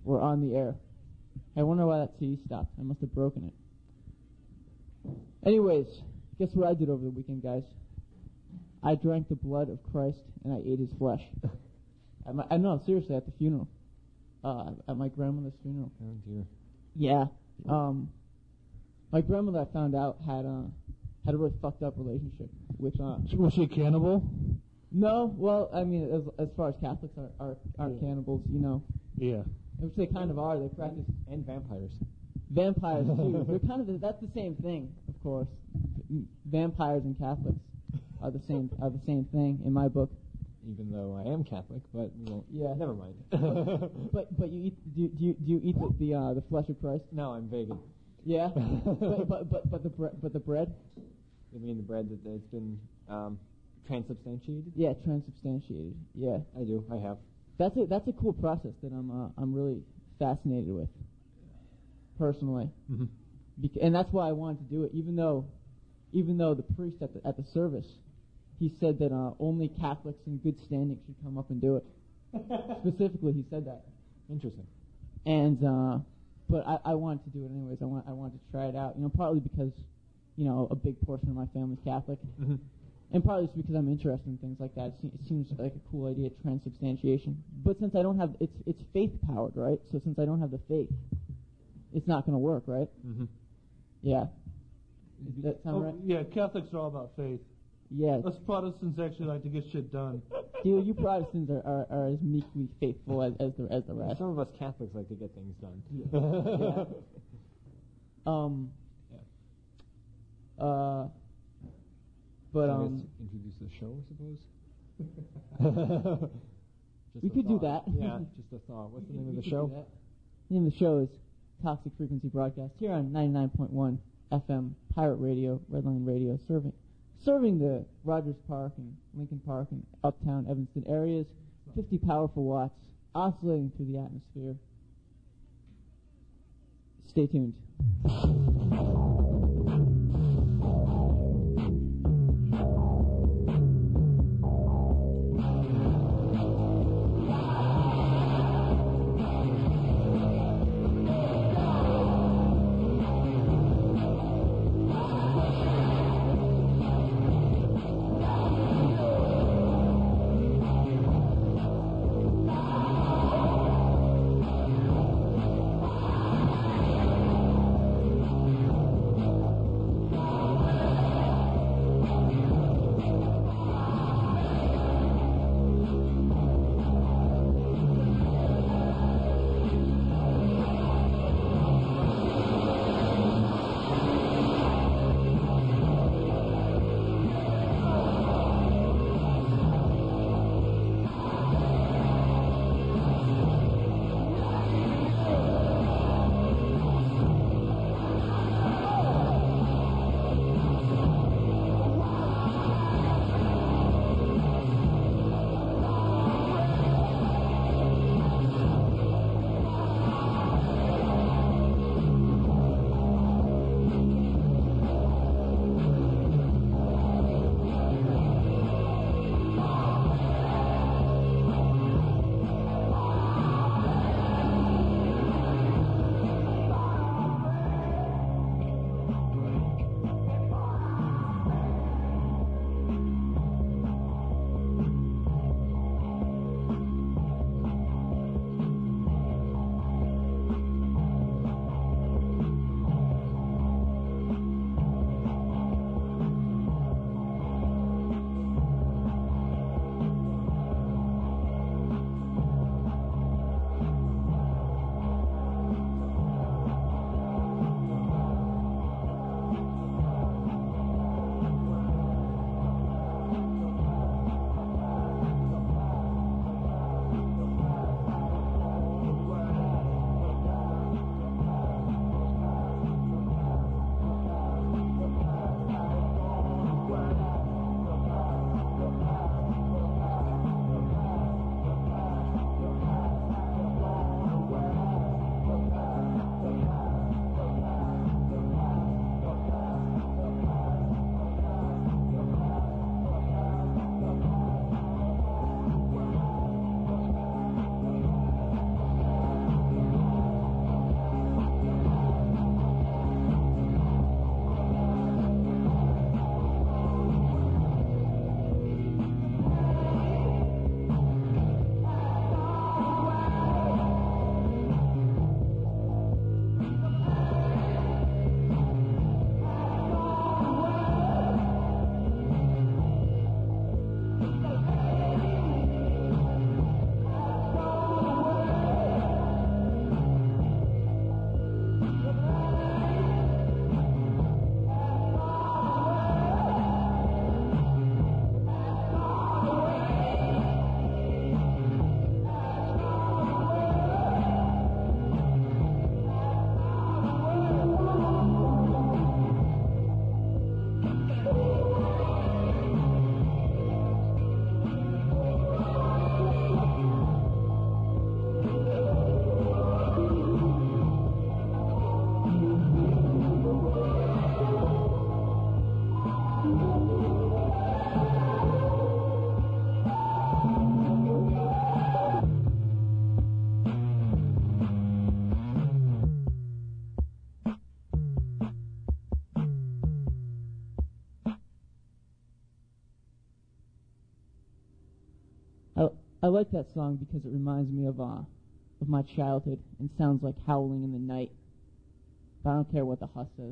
We're on the air. I wonder why that CD stopped. I must have broken it. Anyways, guess what I did over the weekend, guys? I drank the blood of Christ and I ate his flesh. No, seriously, at the funeral. At my grandmother's funeral. Oh dear. Yeah. My grandmother, I found out, had a really fucked up relationship with. Was she a cannibal? No, well, I mean, as far as Catholics are cannibals, you know. Yeah. Which they kind of are. They practice. And vampires. Vampires too. They're kind of that's the same thing, of course. Vampires and Catholics are the same thing in my book. Even though I am Catholic, but yeah, never mind. but you eat do you eat the flesh of Christ? No, I'm vegan. Yeah, but the bread. You mean the bread that's been transubstantiated? Yeah, transubstantiated. Yeah, I do. I have. That's a cool process that I'm really fascinated with, personally. Mm-hmm. And that's why I wanted to do it, even though the priest at the service, he said that only Catholics in good standing should come up and do it. Specifically, he said that. Interesting. And but I wanted to do it anyways. I wanted to try it out. Partly because a big portion of my family's Catholic, mm-hmm. and partly just because I'm interested in things like that. It seems like a cool idea, transubstantiation. But since I don't have it's faith powered, right? So since I don't have the faith, it's not going to work, right? Mm-hmm. Yeah. Does that sound right? Yeah, Catholics are all about faith. Yeah. Us Protestants actually like to get shit done. Dude, you Protestants are as meekly faithful as the rest. Some of us Catholics like to get things done. Yeah. But introduce the show, I suppose. We could do that. Yeah, just a thought. What's the name of the show? The name of the show is Toxic Frequency Broadcast here on 99.1 FM Pirate Radio, Redline Radio, serving the Rogers Park and Lincoln Park and Uptown Evanston areas. 50 powerful watts oscillating through the atmosphere. Stay tuned. I like that song because it reminds me of my childhood and sounds like howling in the night. But I don't care what the huss says.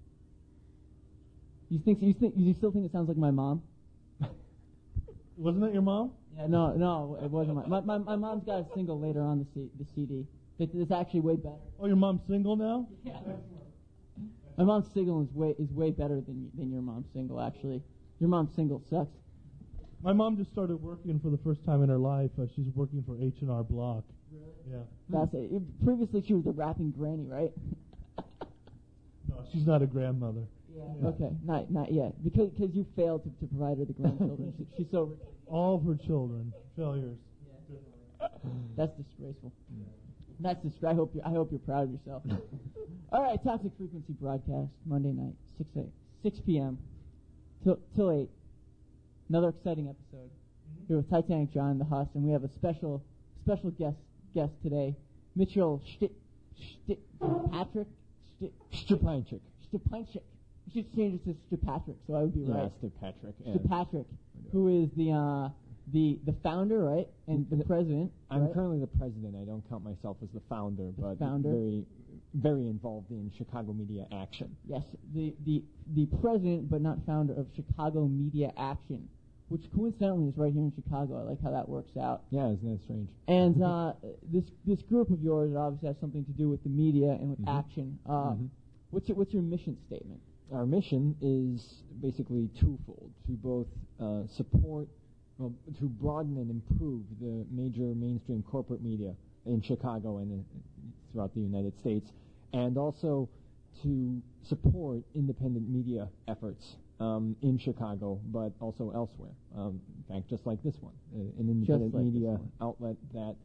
You still think it sounds like my mom? Wasn't that your mom? Yeah, no, it wasn't my mom's got a single later on the CD. It's actually way better. Oh, your mom's single now? Yeah. My mom's single is way better than your mom's single, actually. Your mom's single sucks. My mom just started working for the first time in her life. She's working for H&R Block. Really? Yeah. That's it. Previously, she was a rapping granny, right? No, she's not a grandmother. Yeah. Okay, not yet. Because you failed to provide her the grandchildren. She's so rich. All of her children, failures. Yeah. That's disgraceful. That's I hope you're proud of yourself. All right, Toxic Frequency broadcast Monday night, 6 p.m. till 8. Another exciting episode here with Titanic John and the Huss, and we have a special guest today, Mitchell Patrick Stepanchik. Stepanchik. We should change it to Stepatrick, so I would be right. Yeah, Stepatrick. Stepatrick, who is the founder, right, and the president. I'm right? currently the president. I don't count myself as the founder, but founder. very, very involved in Chicago Media Action. Yes, the president, but not founder of Chicago Media Action, which coincidentally is right here in Chicago. I like how that works out. Yeah, isn't that strange? And this group of yours obviously has something to do with the media and with action. What's your mission statement? Our mission is basically twofold: to both support, to broaden and improve the major mainstream corporate media in Chicago and throughout the United States, and also to support independent media efforts in Chicago, but also elsewhere. In fact, just like this one, an independent media outlet that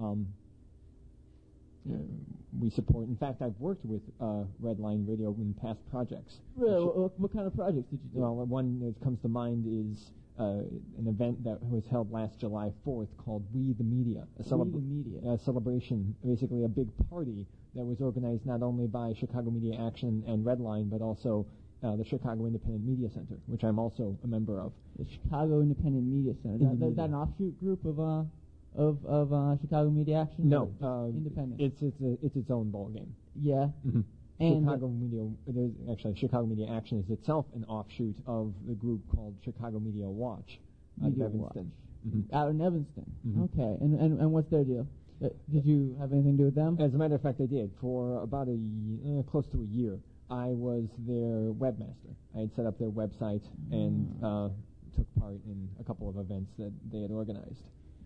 we support. In fact, I've worked with Redline Radio in past projects. Really? What kind of projects did you do? Well, one that comes to mind is an event that was held last July 4th called We the Media. A celebration, basically a big party that was organized not only by Chicago Media Action and Redline, but also the Chicago Independent Media Center, which I'm also a member of. The Chicago Independent Media Center. Is that an offshoot group of Chicago Media Action? No, independent. It's its own ball game. Yeah. Mm-hmm. And Chicago Media Action is itself an offshoot of the group called Chicago Media Watch out of Evanston. Out in Evanston. Mm-hmm. Okay. And what's their deal? Did you have anything to do with them? As a matter of fact, I did. For about close to a year, I was their webmaster. I had set up their website and took part in a couple of events that they had organized.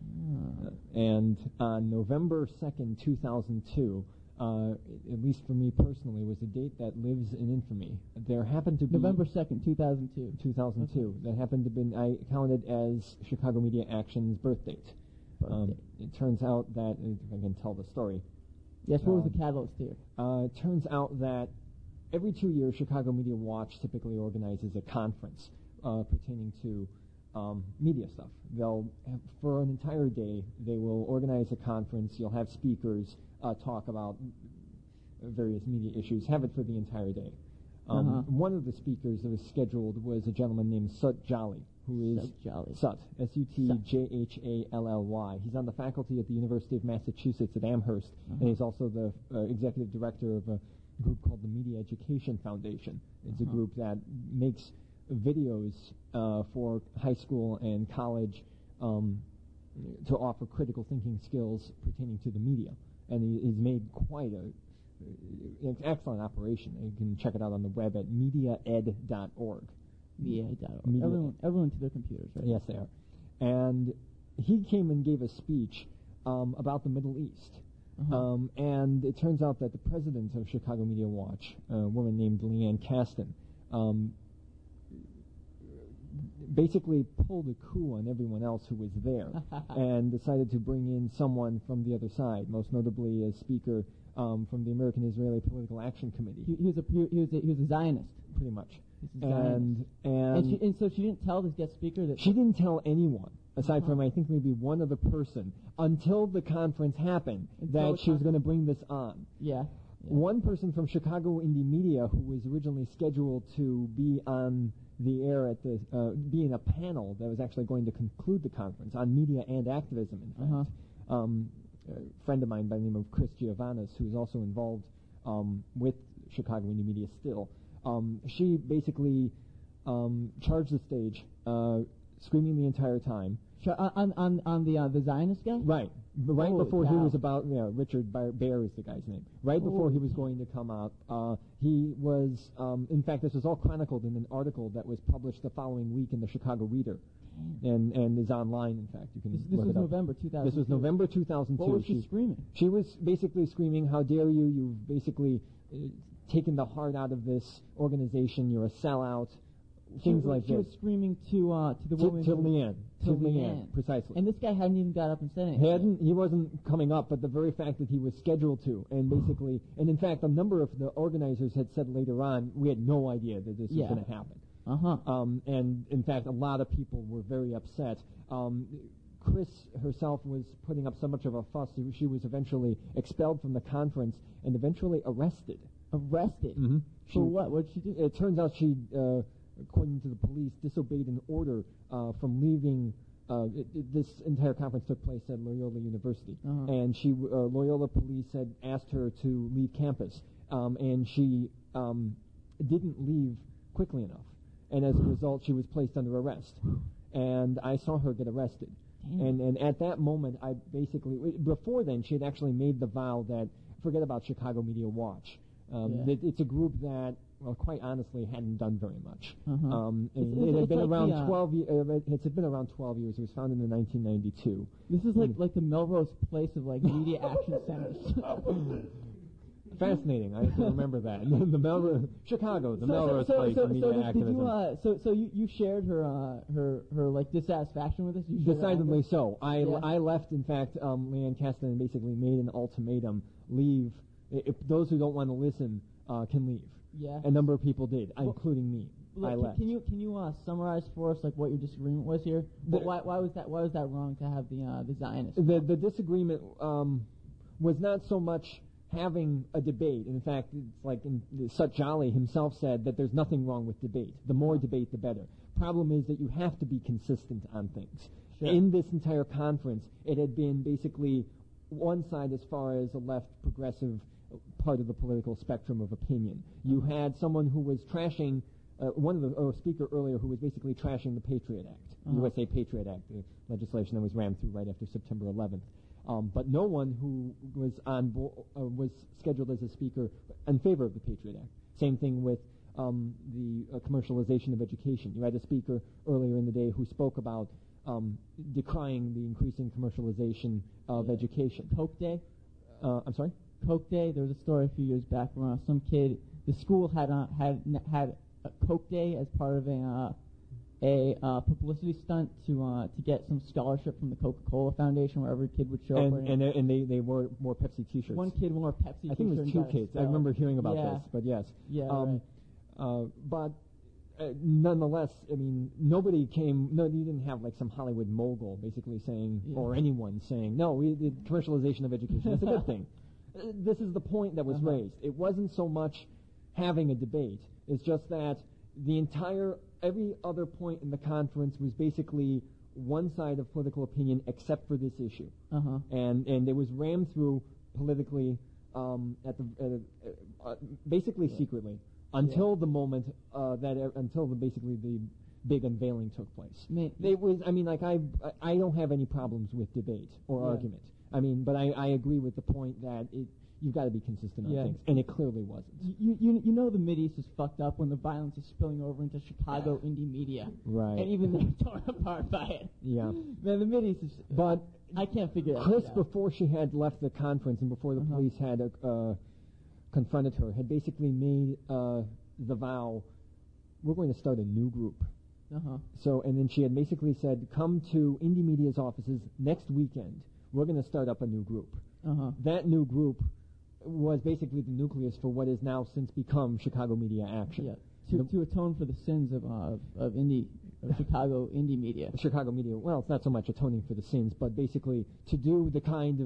And on November 2nd, 2002, at least for me personally, was a date that lives in infamy. There happened to be... November 2nd, 2002. 2002. Okay. That happened to be, I counted as Chicago Media Action's birth date. It turns out that, if I can tell the story... Yes, what was the catalyst here? It turns out that every 2 years, Chicago Media Watch typically organizes a conference pertaining to media stuff. They'll have, for an entire day, they will organize a conference. You'll have speakers talk about various media issues. Have it for the entire day. One of the speakers that was scheduled was a gentleman named Sut Jolly, who is Sut, S-U-T-J-H-A-L-L-Y. He's on the faculty at the University of Massachusetts at Amherst, and he's also the executive director of a group called the Media Education Foundation. It's a group that makes videos for high school and college to offer critical thinking skills pertaining to the media. And he's made quite an excellent operation. You can check it out on the web at mediaed.org. Mediaed.org. Everyone to their computers, right? Yes, they are. And he came and gave a speech about the Middle East. And it turns out that the president of Chicago Media Watch, a woman named Leanne Kasten, basically pulled a coup on everyone else who was there and decided to bring in someone from the other side, most notably a speaker from the American-Israeli Political Action Committee. He was a Zionist. Pretty much. And so she didn't tell this guest speaker that... She didn't tell anyone, aside from, I think, maybe one other person, until the conference happened, that she was going to bring this on. Yeah. One person from Chicago Indie Media who was originally scheduled to be on the air at the be in a panel that was actually going to conclude the conference on media and activism, in fact. A friend of mine by the name of Chris Giovannis, who is also involved with Chicago Indie Media still. She basically charged the stage, screaming the entire time. On the Zionist guy? Right. Right Holy before cow. he was about, Richard Baer is the guy's name. Right before he was going to come out, he was, in fact, this was all chronicled in an article that was published the following week in the Chicago Reader. And is online, in fact. You can This look was it up. November 2002. This was November 2002. What was she screaming? She was basically screaming, "How dare you? You've basically taken the heart out of this organization. You're a sellout." Things like she this. was screaming to the woman. To Leanne. To Leanne, precisely. And this guy hadn't even got up and said anything. He wasn't coming up, but the very fact that he was scheduled to, and basically, and in fact, a number of the organizers had said later on, we had no idea that this was going to happen. And in fact, a lot of people were very upset. Chris herself was putting up so much of a fuss. She was eventually expelled from the conference and eventually arrested. Arrested? Mm-hmm. For what? What did she do? It turns out she, according to the police, disobeyed an order from leaving. This entire conference took place at Loyola University, and Loyola police had asked her to leave campus, and she didn't leave quickly enough, and as a result, she was placed under arrest. And I saw her get arrested. And at that moment, I basically, before then, she had actually made the vow that, forget about Chicago Media Watch. It's a group that, well, quite honestly, hadn't done very much. It had been around 12 years. It had been around 12 years. It was founded in 1992. This is like the Melrose Place of like media action centers. Fascinating. I remember that. The Melrose, Chicago, the Melrose Place of media activism. So you shared her like dissatisfaction with this? Decidedly so. I left. In fact, Leanne Castanen basically made an ultimatum: leave. If those who don't want to listen can leave. Yeah. A number of people did, including me. I left. Can you summarize for us like what your disagreement was here? Why was that wrong to have the Zionists? The disagreement was not so much having a debate. In fact, it's like Sut Jolly himself said that there's nothing wrong with debate. The more debate, the better. Problem is that you have to be consistent on things. Sure. In this entire conference, it had been basically one side as far as a left progressive part of the political spectrum of opinion. You had someone who was trashing, a speaker earlier who was basically trashing the Patriot Act, USA Patriot Act, the legislation that was rammed through right after September 11th. But no one who was was scheduled as a speaker in favor of the Patriot Act. Same thing with the commercialization of education. You had a speaker earlier in the day who spoke about decrying the increasing commercialization of education. Coke Day? I'm sorry? Coke Day. There was a story a few years back where some kid, the school had a Coke Day as part of a publicity stunt to get some scholarship from the Coca-Cola Foundation, where every kid would show up. And they wore Pepsi T-shirts. One kid wore a Pepsi T-shirt. I think it was two kids. I remember hearing about this, but yes. Yeah. But nonetheless, I mean, nobody came. No, you didn't have like some Hollywood mogul basically saying, or anyone saying, no, the commercialization of education is a good thing. This is the point that was raised. It wasn't so much having a debate. It's just that every other point in the conference was basically one side of political opinion except for this issue. And it was rammed through politically basically secretly until the moment until basically the big unveiling took place. I don't have any problems with debate or argument. I mean, but I agree with the point that you've got to be consistent on things, and it clearly wasn't. You know the Mideast is fucked up when the violence is spilling over into Chicago indie media. Right. And even they're torn apart by it. Yeah. Man, the Mideast is... But I can't figure it Chris, out. before she had left the conference and before the police had confronted her, had basically made the vow, we're going to start a new group. So, and then she had basically said, come to Indie Media's offices next weekend. We're going to start up a new group. That new group was basically the nucleus for what is now since become Chicago Media Action. Yeah, to atone for the sins of Chicago indie media. Chicago Media, well, it's not so much atoning for the sins, but basically to do the kind of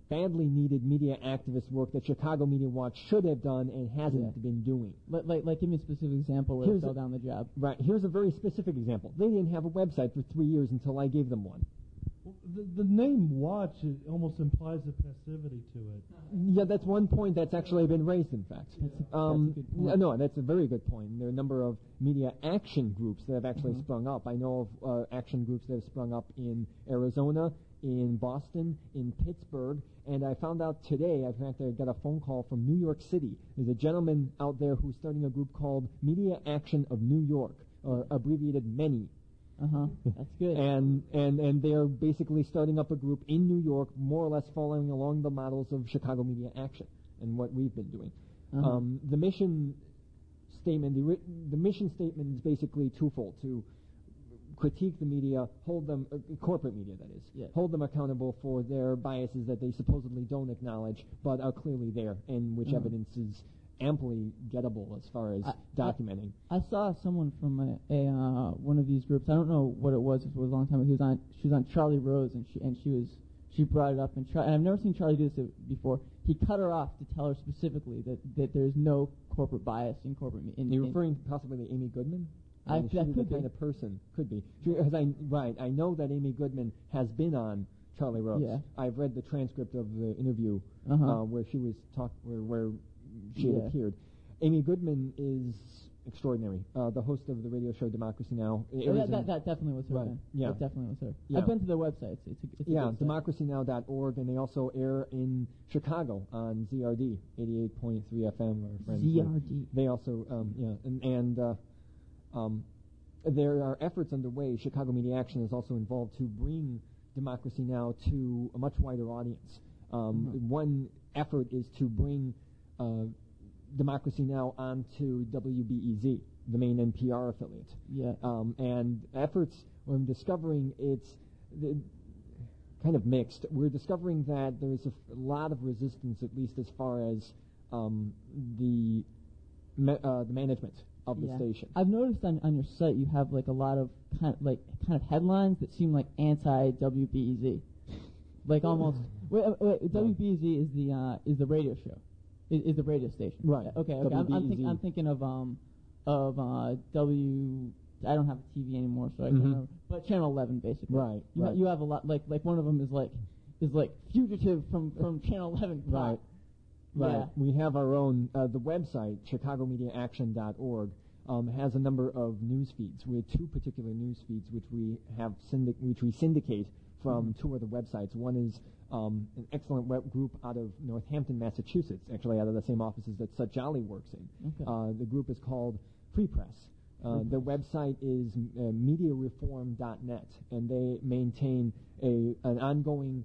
badly needed media activist work that Chicago Media Watch should have done and hasn't been doing. Like, give me a specific example where they fell down the job. Right. Here's a very specific example. They didn't have a website for 3 years until I gave them one. Well, the name Watch almost implies a passivity to it. Yeah, that's one point that's actually been raised, in fact. That's a good point. No, that's a very good point. There are a number of media action groups that have actually sprung up. I know of action groups that have sprung up in Arizona, in Boston, in Pittsburgh, and I found out today, in fact, I got a phone call from New York City. There's a gentleman out there who's starting a group called Media Action of New York, or abbreviated MENY. That's good. And they're basically starting up a group in New York, more or less following along the models of Chicago Media Action and what we've been doing. The mission statement, the mission statement is basically twofold: to critique the media, hold them, corporate media that is, hold them accountable for their biases that they supposedly don't acknowledge, but are clearly there, and which evidence is amply gettable as far as documenting. I saw someone from one of these groups. I don't know what it was. It was a long time ago. She was on Charlie Rose, and she brought it up. And I've never seen Charlie do this before. He cut her off to tell her specifically that there's no corporate bias in corporate media. You're referring possibly to Amy Goodman? That she's the could kind be. of person. Could be. I know that Amy Goodman has been on Charlie Rose. Yeah. I've read the transcript of the interview where she was where she had appeared. Amy Goodman is extraordinary. The host of the radio show Democracy Now! That definitely was her. Right. Then. Yeah. That definitely was her. Yeah. I've been to their websites. It's a good site. democracynow.org, and they also air in Chicago on ZRD 88.3 FM. Our friends ZRD. They also there are efforts underway. Chicago Media Action is also involved to bring Democracy Now! To a much wider audience. One effort is to bring Democracy Now! Onto WBEZ, the main NPR affiliate. Yeah. And efforts, I'm discovering it's kind of mixed. We're discovering that there's a lot of resistance, at least as far as the management of the station. I've noticed on your site you have like a lot of kind of headlines that seem like anti-WBEZ, like almost. WBEZ is the radio show, is the radio station. Right. Okay. I'm thinking of W. I don't have a TV anymore, so I can't remember. But Channel 11, basically. Right. You have a lot. Like one of them is like fugitive from Channel 11. Right. Right. Yeah. We have our own, the website, chicagomediaaction.org, has a number of news feeds. We have two particular news feeds which we have which we syndicate from two other websites. One is an excellent web group out of Northampton, Massachusetts, actually out of the same offices that Sut Jolly works in. Okay. The group is called Free Press. Their website is mediareform.net, and they maintain an ongoing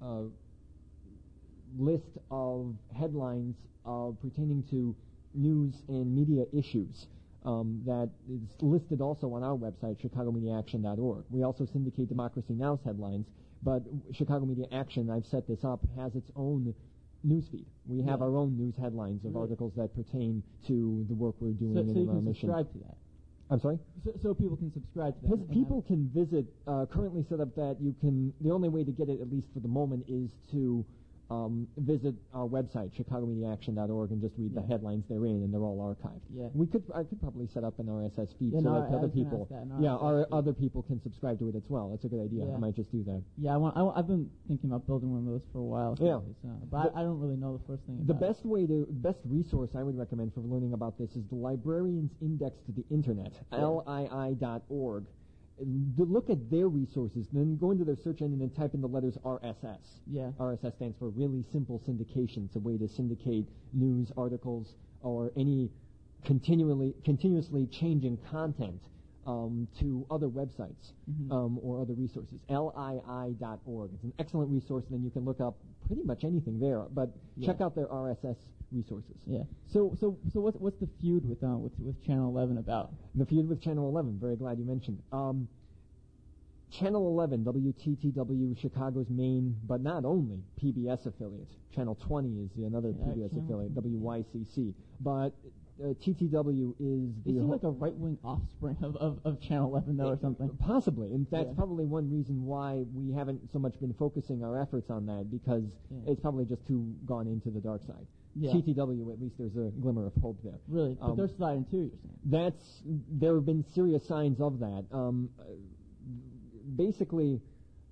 list of headlines pertaining to news and media issues that is listed also on our website, chicagomediaaction.org. We also syndicate Democracy Now's headlines, but Chicago Media Action, I've set this up, has its own news feed. We have our own news headlines of articles that pertain to the work we're doing so in our mission. So you can subscribe to that. I'm sorry? So people can subscribe to that. People can visit, currently set up that you can, the only way to get it, at least for the moment, is to visit our website, chicagomediaaction.org, and just read the headlines therein, and they're all archived. Yeah. I could probably set up an RSS feed so no, that other people, other people can subscribe to it as well. That's a good idea. Yeah. I might just do that. Yeah, I've been thinking about building one of those for a while. Yeah. But I don't really know the first thing The about best resource I would recommend for learning about this is the Librarian's Index to the Internet, LII.org. Look at their resources, then go into their search engine and type in the letters RSS. Yeah. RSS stands for Really Simple Syndication. It's a way to syndicate news articles or any continuously changing content to other websites or other resources. LII.org. It's an excellent resource, and then you can look up pretty much anything there. But check out their RSS resources. Yeah. So what's the feud with Channel 11 about? The feud with Channel 11. Very glad you mentioned. Channel 11, WTTW, Chicago's main, but not only, PBS affiliate. Channel 20 is another PBS affiliate, WYCC. But TTW is They the seem like a right-wing offspring of Channel 11, though, or something. Possibly, and that's Yeah. probably one reason why we haven't so much been focusing our efforts on that, because it's probably just too gone into the dark side. Yeah. TTW, at least there's a glimmer of hope there. Really? But they're sliding too, you're saying? There have been serious signs of that. Basically,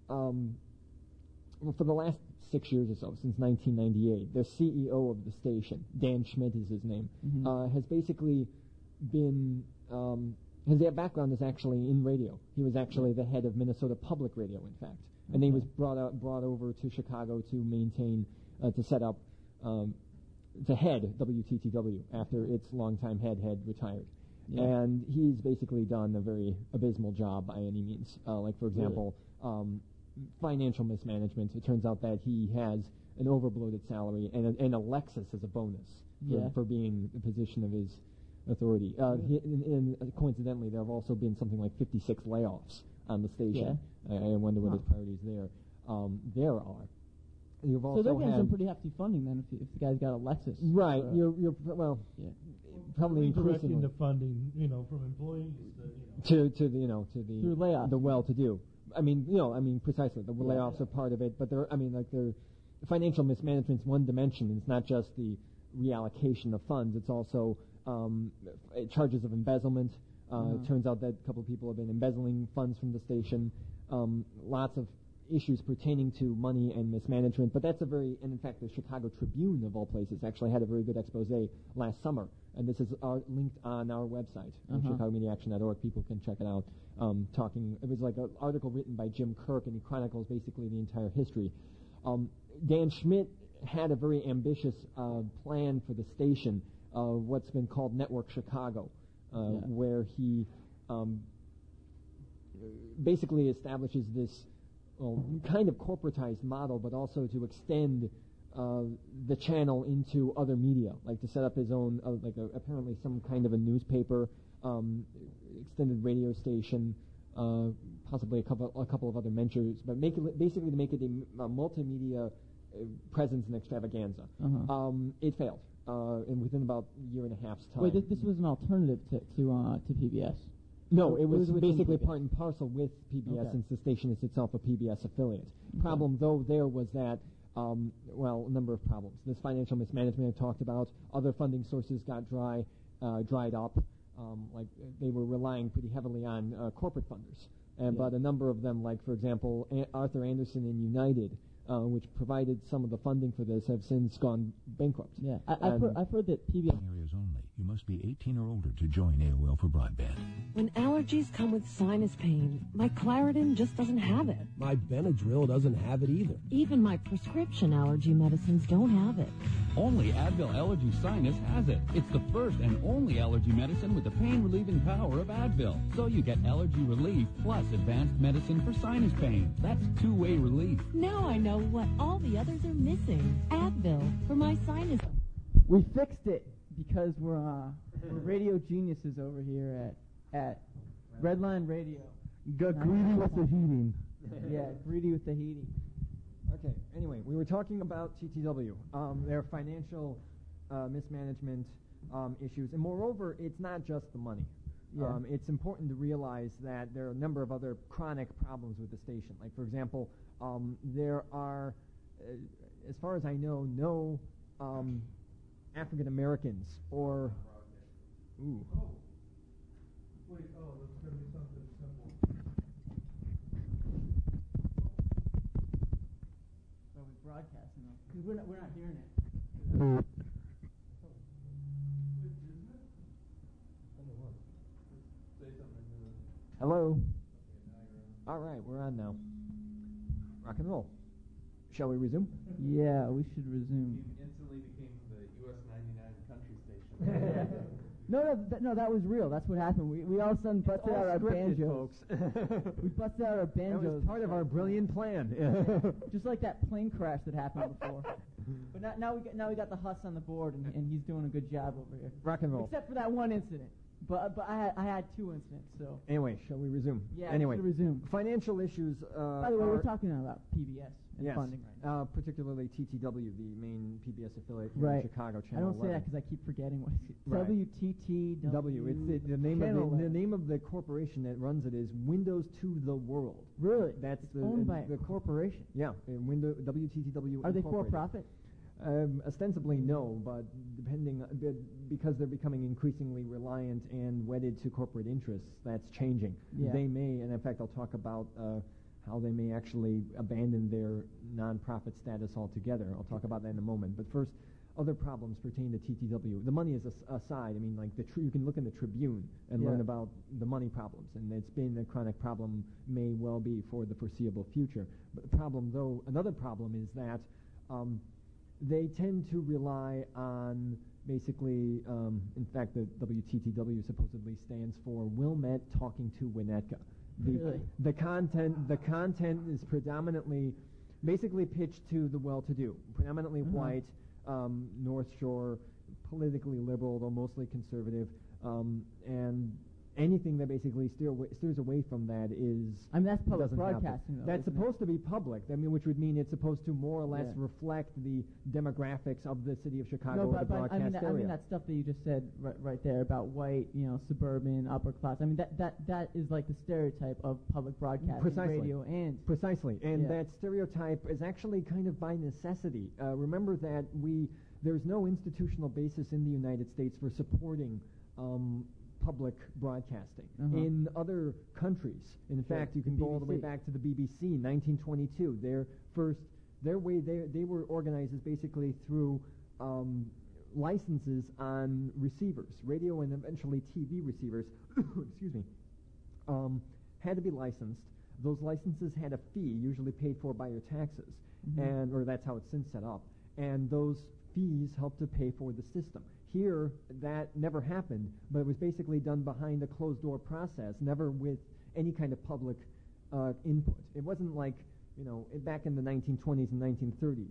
for the last 6 years or so, since 1998, the CEO of the station, Dan Schmidt is his name, has basically been, his background is actually in radio. He was actually the head of Minnesota Public Radio, in fact. And he was brought over to Chicago to maintain, to set up, to head WTTW after its longtime head had retired. Yeah. And he's basically done a very abysmal job by any means. Like, for example, financial mismanagement. It turns out that he has an overbloated salary and a Lexus as a bonus for being the position of his authority. And coincidentally, there have also been something like 56 layoffs on the station. Yeah. I wonder what his priorities there. There are. You've also so they're getting some pretty hefty funding then if the guy's got a Lexus. Right. Probably increasing the funding, from employees to the layoffs. The well-to-do. Precisely. The layoffs are part of it, but financial mismanagement's one dimension. It's not just the reallocation of funds. It's also charges of embezzlement. It turns out that a couple of people have been embezzling funds from the station. Lots of issues pertaining to money and mismanagement, but and in fact the Chicago Tribune of all places actually had a very good expose last summer, and this is linked on our website, ChicagoMediaAction.org. People can check it out. It was like an article written by Jim Kirk, and he chronicles basically the entire history. Dan Schmidt had a very ambitious plan for the station, what's been called Network Chicago, where he basically establishes this kind of corporatized model, but also to extend the channel into other media, like to set up his own, apparently some kind of a newspaper, extended radio station, possibly a couple of other ventures, but basically to make it a multimedia presence and extravaganza. It failed, and within about a year and a half's time. Wait, this was an alternative to PBS. No, it was basically part and parcel with PBS, since the station is itself a PBS affiliate. Problem, though, there was that, a number of problems. This financial mismanagement I talked about. Other funding sources got dried up. They were relying pretty heavily on corporate funders. But a number of them, like, for example, Arthur Anderson and United, which provided some of the funding for this, have since gone bankrupt. Yeah, I've heard that PBS areas only. You must be 18 or older to join AOL for broadband. When allergies come with sinus pain, my Claritin just doesn't have it. My Benadryl doesn't have it either. Even my prescription allergy medicines don't have it. Only Advil Allergy Sinus has it. It's the first and only allergy medicine with the pain-relieving power of Advil. So you get allergy relief plus advanced medicine for sinus pain. That's two-way relief. Now I know what all the others are missing. Advil for my sinus. We fixed it because we're radio geniuses over here at Redline Radio. Got greedy with the heating. Yeah, greedy with the heating. Okay, anyway, we were talking about TTW, their financial mismanagement issues, and moreover, it's not just the money. Yeah. It's important to realize that there are a number of other chronic problems with the station. Like, for example, there are, as far as I know, no African Americans or... Ooh. Wait, that's going to be something simple. So we're broadcasting though, because we're not hearing it. Hello. All right, we're on now. Rock and roll. Shall we resume? Yeah, we should resume. You instantly became the US 99 country station. No, that was real. That's what happened. We all of a sudden busted out our banjos. We busted out our banjos. That was part of our brilliant plan. Just like that plane crash that happened before. But now we got the Huss on the board, and he's doing a good job over here. Rock and roll. Except for that one incident. But I had two incidents. So anyway, shall we resume? Yeah, anyway, we should resume. Financial issues. By the way, we're talking about PBS in yes. funding right now. Particularly TTW, the main PBS affiliate here Right. in Chicago, I Channel don't say 11. that because I keep forgetting what it's Right. WTTW. W. It's the name of Channel the 11. name of the corporation that runs it is Windows to the World. Really? That's It's the owned by the a corporation. Yeah, WTTW. Are they for Incorporated. profit? Ostensibly, no, but because they're becoming increasingly reliant and wedded to corporate interests, that's changing. Yeah. They may, and in fact, I'll talk about how they may actually abandon their nonprofit status altogether. I'll talk about that in a moment. But first, other problems pertaining to TTW. The money is aside. I mean, like you can look in the Tribune and learn about the money problems, and it's been a chronic problem, may well be for the foreseeable future. But the problem, though, another problem is that they tend to rely on basically, in fact, the WTTW supposedly stands for Wilmette Talking to Winnetka. Really? The content is predominantly, basically pitched to the well-to-do, predominantly white, North Shore, politically liberal, though mostly conservative, and anything that basically steers away from that is. I mean, that's public doesn't happen. broadcasting, though. That's isn't supposed to be public. I mean, which would mean it's supposed to more or less Yeah. reflect the demographics of the city of Chicago No, or the but broadcast I mean area. that stuff that you just said right there about white, suburban, upper class. I mean that is like the stereotype of public broadcasting, Precisely. radio, and Precisely, and Yeah. that stereotype is actually kind of by necessity. Remember that there's no institutional basis in the United States for supporting public broadcasting. In other countries, in fact, you can go all the way BBC. back to the BBC, 1922. They were organized as basically through licenses on receivers, radio and eventually TV receivers. Excuse me. Had to be licensed. Those licenses had a fee, usually paid for by your taxes, or that's how it's since set up. And those fees helped to pay for the system. Here, that never happened, but it was basically done behind a closed-door process, never with any kind of public input. It wasn't like, back in the 1920s and 1930s,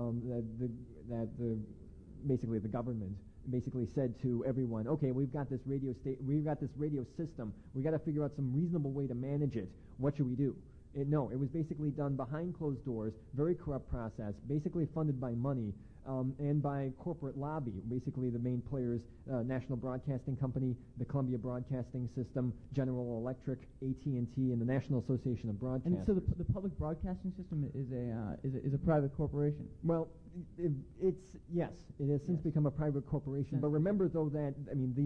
basically the government basically said to everyone, okay, we've got this radio system. We got to figure out some reasonable way to manage it. What should we do? It was basically done behind closed doors, very corrupt process, basically funded by money and by corporate lobby. Basically, the main players: National Broadcasting Company, the Columbia Broadcasting System, General Electric, AT&T, and the National Association of Broadcasters. And so the public broadcasting system is a private corporation. Well, it has since become a private corporation. But remember, though, that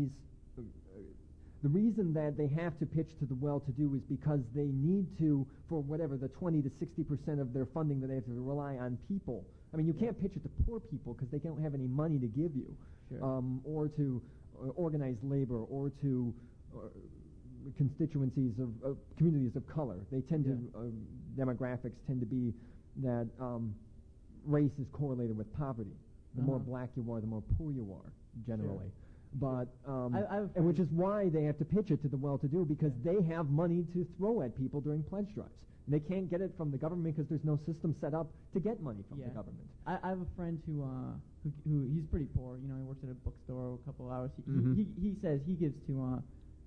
the reason that they have to pitch to the well-to-do is because they need to, for whatever, the 20 to 60% of their funding that they have to rely on people. I mean, you can't pitch it to poor people because they don't have any money to give you, or to organize labor, or to constituencies of communities of color. They tend to, demographics tend to be that race is correlated with poverty. The more black you are, the more poor you are, generally. But which is why they have to pitch it to the well-to-do, because they have money to throw at people during pledge drives. And they can't get it from the government because there's no system set up to get money from the government. I have a friend who he's pretty poor. He works at a bookstore a couple of hours. He says he gives to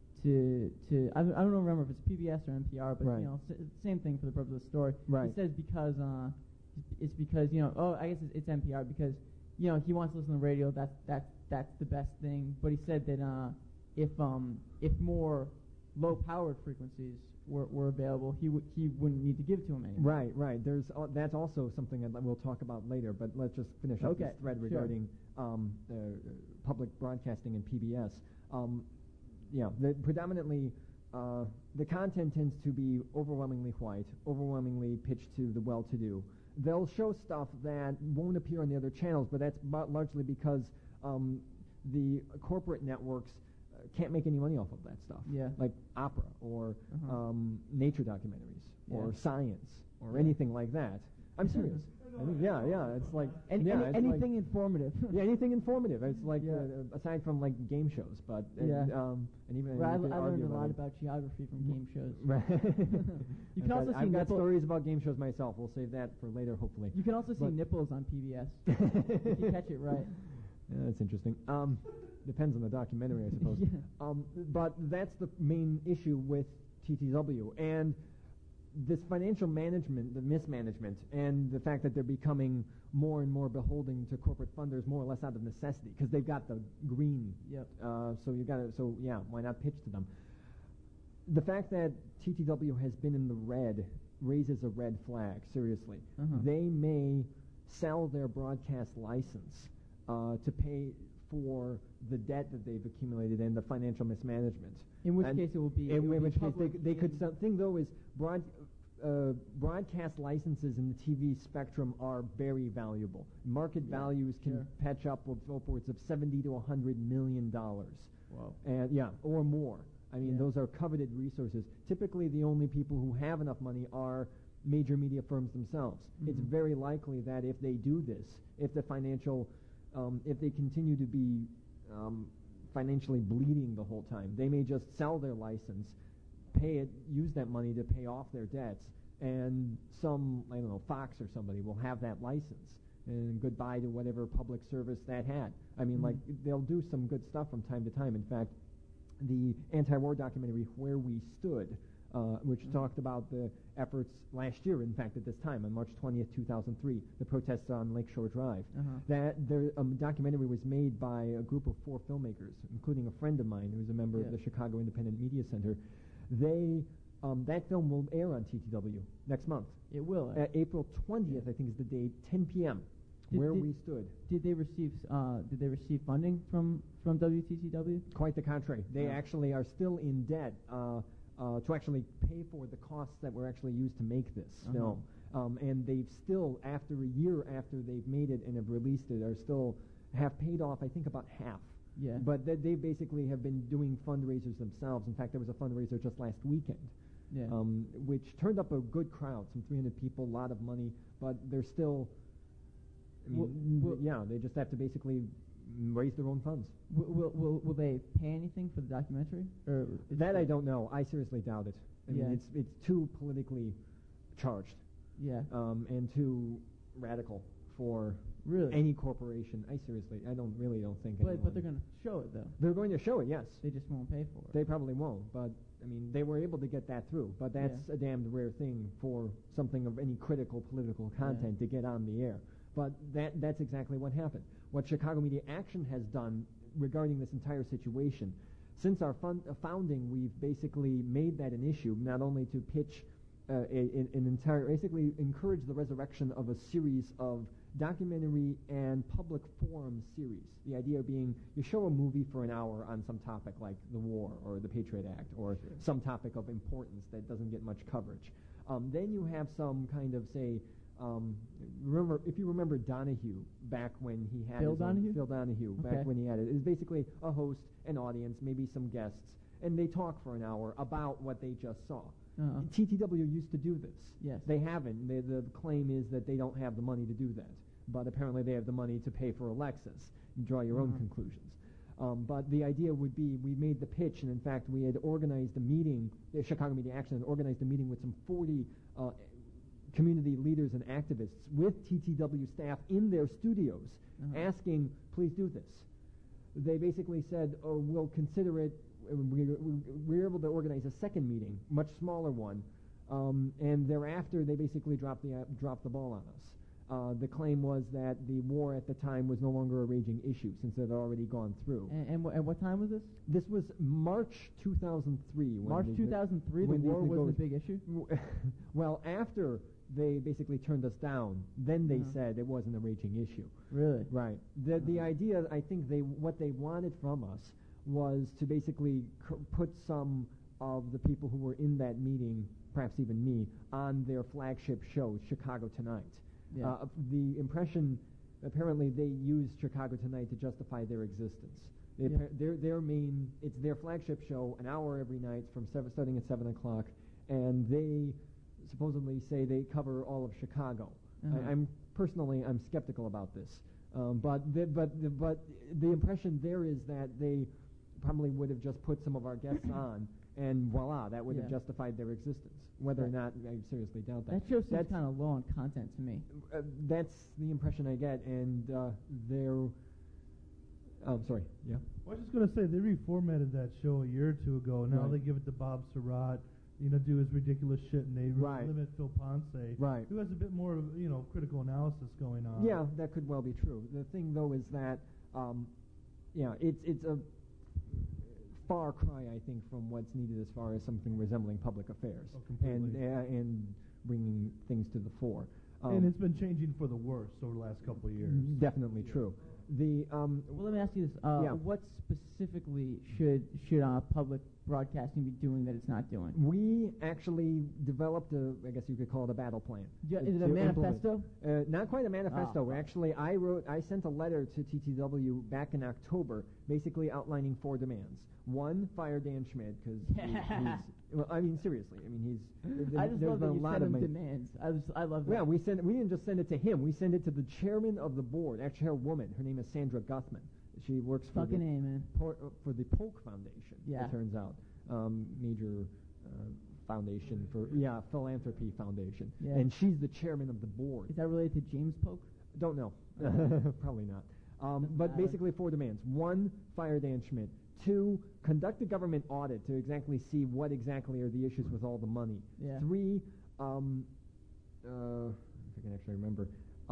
I don't remember if it's PBS or NPR, but same thing for the purpose of the story. Right. He says because I guess it's NPR because he wants to listen to the radio. That's the best thing. But he said that if more low-powered frequencies were available, he wouldn't need to give to him anymore. Right. There's that's also something that we'll talk about later. But let's just finish up this thread regarding public broadcasting and PBS. Predominantly the content tends to be overwhelmingly white, overwhelmingly pitched to the well-to-do. They'll show stuff that won't appear on the other channels, but that's largely because the corporate networks can't make any money off of that stuff. Like opera or nature documentaries or science or anything like that. I'm serious. I mean, it's like anything informative. Anything informative. It's like aside from like game shows, but and even I learned a lot about geography from game shows. Right. You can also see I've got stories about game shows myself. We'll save that for later, hopefully. You can also see nipples on PBS if you catch it right. Yeah, that's interesting. Depends on the documentary, I suppose. But that's the main issue with TTW. And this financial management, the mismanagement, and the fact that they're becoming more and more beholden to corporate funders, more or less out of necessity, because they've got the green. Yep. Why not pitch to them? The fact that TTW has been in the red raises a red flag. Seriously, they may sell their broadcast license to pay for the debt that they've accumulated and the financial mismanagement. In which case it will be. In which case they could. The thing though is broadcast licenses in the TV spectrum are very valuable. Market values can patch up with upwards of $70 to $100 million. Wow. And or more. I mean, those are coveted resources. Typically, the only people who have enough money are major media firms themselves. It's very likely that if they do this, if the financial, if they continue to be financially bleeding the whole time, they may just sell their license, pay it, use that money to pay off their debts, and some, I don't know, Fox or somebody will have that license. And goodbye to whatever public service that had. I mean, like, they'll do some good stuff from time to time. In fact, the anti-war documentary Where We Stood, which talked about the efforts last year, in fact, at this time, on March 20th, 2003, the protests on Lakeshore Drive. That documentary was made by a group of 4 filmmakers, including a friend of mine who's a member of the Chicago Independent Media Center. They that film will air on TTW next month. It will. April 20th, I think, is the date, 10 p.m. Where We Stood. Did they receive funding from WTTW? Quite the contrary. They actually are still in debt to actually pay for the costs that were actually used to make this film. And they've still, after a year after they've made it and have released it, have paid off, I think, about half. Yeah. But they basically have been doing fundraisers themselves. In fact, there was a fundraiser just last weekend, which turned up a good crowd, some 300 people, a lot of money, but they're still... they just have to basically raise their own funds. Will they pay anything for the documentary? Or that I don't know. I seriously doubt it. I mean, it's too politically charged. Yeah. And too radical for any corporation. I really don't think. But they're going to show it though. They're going to show it. Yes. They just won't pay for it. They probably won't. But I mean, they were able to get that through. But that's a damned rare thing for something of any critical political content to get on the air. But that's exactly what happened. What Chicago Media Action has done regarding this entire situation, since our founding, we've basically made that an issue, not only to pitch basically encourage the resurrection of a series of documentary and public forum series. The idea being you show a movie for an hour on some topic like the war or the Patriot Act or some topic of importance that doesn't get much coverage. Then you have some kind of, say, if you remember Donahue back when he had Phil Donahue back when he had it. It was basically a host, an audience, maybe some guests, and they talk for an hour about what they just saw. TTW used to do this. Yes. They haven't. The claim is that they don't have the money to do that, but apparently they have the money to pay for a Lexus. You draw your own conclusions. But the idea would be, we made the pitch, and in fact we had organized a meeting, Chicago Media Action had organized a meeting with some 40 community leaders and activists with TTW staff in their studios asking, please do this. They basically said, we'll consider it. We were able to organize a second meeting, much smaller one, and thereafter they basically dropped the ball on us. The claim was that the war at the time was no longer a raging issue since it had already gone through. And what time was this? This was March 2003. March 2003, the war was a big issue? Well, after they basically turned us down, then they said it wasn't a raging issue. Really? Right. The idea, I think what they wanted from us was to basically put some of the people who were in that meeting, perhaps even me, on their flagship show, Chicago Tonight. Yeah. The impression, apparently they used Chicago Tonight to justify their existence. It's their flagship show, an hour every night starting at 7 o'clock, and they supposedly say they cover all of Chicago. I'm skeptical about this, but the impression there is that they probably would have just put some of our guests on, and voila, that would have justified their existence. Whether or not, I seriously doubt that. That show seems kind of low on content to me. That's the impression I get, and they're... sorry, yeah? I was just going to say, they reformatted that show a year or two ago. Now they give it to Bob Surratt. do his ridiculous shit, and they Right. limit Phil Ponce, Right. who has a bit more of critical analysis going on. Yeah, that could well be true. The thing, though, is that it's a far cry, I think, from what's needed as far as something resembling public affairs completely. and bringing things to the fore. And it's been changing for the worse over the last couple of years. Definitely true. The Well, let me ask you this: what specifically should public broadcasting be doing that it's not doing? we actually developed I guess you could call it a battle plan. Is it a to implement. manifesto? Not quite a manifesto. Oh. Actually, I sent a letter to TTW back in October, basically outlining 4 demands. 1, fire Dan Schmidt, because well, I mean, seriously. I mean, I just there's love been that a you lot send of them demands. I love that. Yeah, we didn't just send it to him. We sent it to the chairman of the board, actually a woman. Her name is Sandra Guthman. She works for Fucking A, man. For the Polk Foundation, Yeah. it turns out. Major foundation philanthropy foundation. Yeah. And she's the chairman of the board. Is that related to James Polk? Don't know. Probably not. But matter. basically 4 demands. 1, fire Dan Schmidt. 2, conduct a government audit to exactly see what exactly are the issues with all the money. Yeah. 3, if I can actually remember,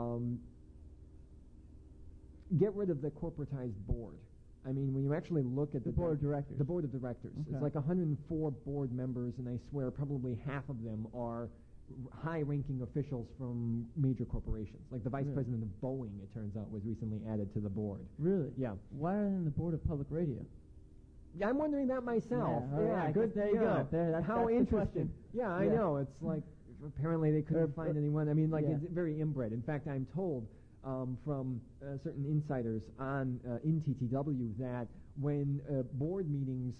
get rid of the corporatized board. I mean, when you actually look at The board of directors. The board of directors. Okay. It's like 104 board members, and I swear probably half of them are high-ranking officials from major corporations. Like the vice Really? president of Boeing, it turns out, was recently added to the board. Really? Yeah. Why are they on the board of public radio? Yeah, I'm wondering that myself. Yeah, all right, good. there you go. That's How the interesting. question. Yeah, I Yeah. know. It's like apparently they couldn't find anyone. I mean, like Yeah. it's very inbred. In fact, I'm told from certain insiders in TTW that when board meetings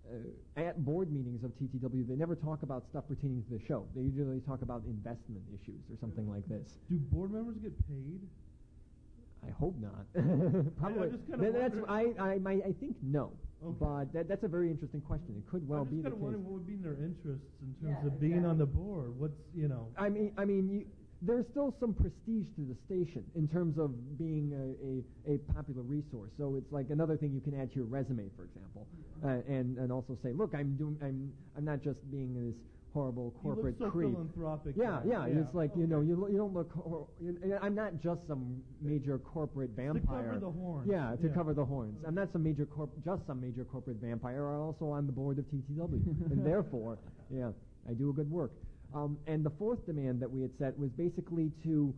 of TTW, they never talk about stuff pertaining to the show. They usually talk about investment issues or something like this. Do board members get paid? I hope not. Probably. I just kinda wonder- I think no. Okay. But that's a very interesting question. It could well I'm be just the kind of case. wondering what would be in their interests in terms of being on the board. What's I mean, there's still some prestige to the station in terms of being a popular resource. So it's like another thing you can add to your resume, for example, and also say, look, I'm not just being this horrible corporate you look so creep. philanthropic. Yeah. It's like you don't look. I'm not just some major corporate vampire. To cover the horns. Yeah, to cover the horns. I'm not some major corporate vampire. I'm also on the board of TTW, and therefore, I do a good work. And the 4th demand that we had set was basically to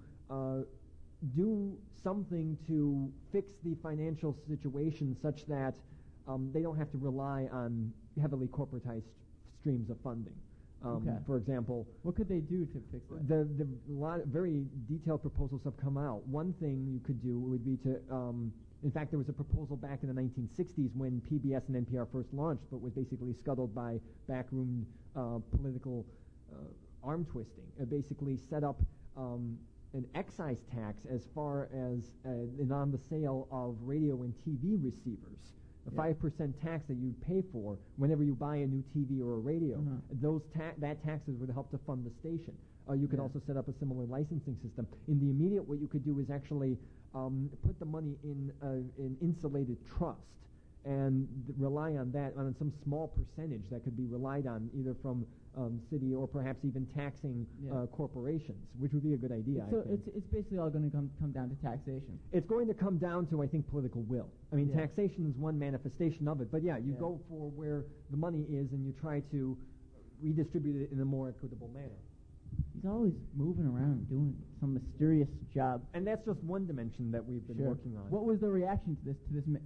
do something to fix the financial situation such that they don't have to rely on heavily corporatized streams of funding. Okay. For example, What could they do to fix that? very detailed proposals have come out. One thing you could do would be to, in fact, there was a proposal back in the 1960s when PBS and NPR first launched, but was basically scuttled by backroom political arm twisting. It basically set up an excise tax as far as on the sale of radio and TV receivers. A 5% tax that you pay for whenever you buy a new TV or a radio. That taxes would help to fund the station. You could also set up a similar licensing system. In the immediate, what you could do is actually put the money in an insulated trust and rely on that, on some small percentage that could be relied on either from city or perhaps even taxing corporations, which would be a good idea. So I think. it's basically all going to come down to taxation. It's going to come down to, I think, political will. I mean, taxation is one manifestation of it, but you go for where the money is and you try to redistribute it in a more equitable manner. He's always moving around doing some mysterious job. And that's just one dimension that we've been working on. What was the reaction to this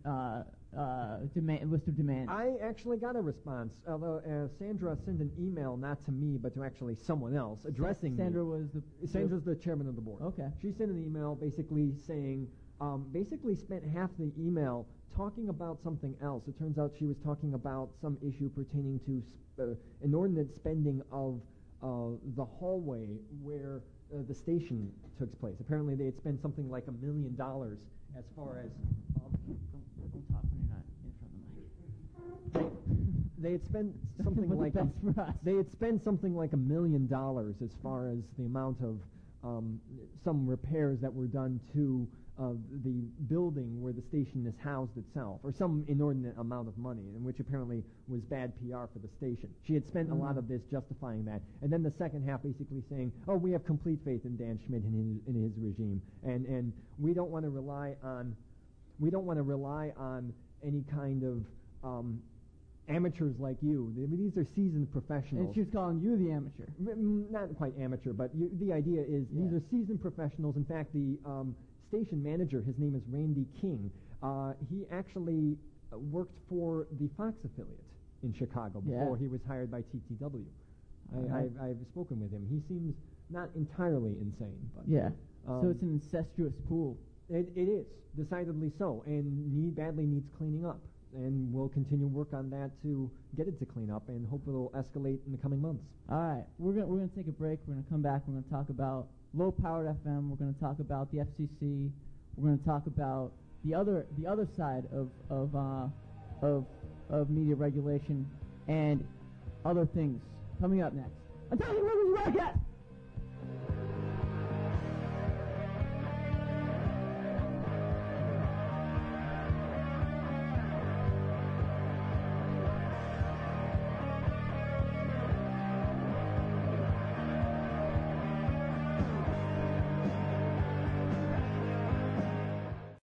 list of demands? I actually got a response, although Sandra sent an email not to me but to actually someone else addressing Sandra me. was Sandra's the chairman of the board. Okay. She sent an email basically saying, basically spent half the email talking about something else. It turns out she was talking about some issue pertaining to inordinate spending of the hallway where the station took place. Apparently they had spent something like $1 million as far as... Don't talk when you're not in front of the mic. They had spent something like best for us. they had spent something like $1 million as far as the amount of some repairs that were done to the building where the station is housed itself, or some inordinate amount of money, and which apparently was bad PR for the station. She had spent a lot of this justifying that, and then the second half basically saying, "Oh, we have complete faith in Dan Schmidt and in his regime, and we don't want to rely on any kind of amateurs like you. I mean, these are seasoned professionals." And she was calling you the amateur. Not quite amateur, but the idea is these are seasoned professionals. In fact, the station manager, his name is Randy King. He actually worked for the Fox affiliate in Chicago before he was hired by TTW. I've spoken with him. He seems not entirely insane. But, so it's an incestuous pool. It is, decidedly so, and badly needs cleaning up. And we'll continue work on that to get it to clean up, and hope it'll escalate in the coming months. All right, we're gonna take a break. We're gonna come back. We're gonna talk about low-powered FM. We're gonna talk about the FCC. We're gonna talk about the other side of media regulation and other things coming up next. I'm talking about this podcast.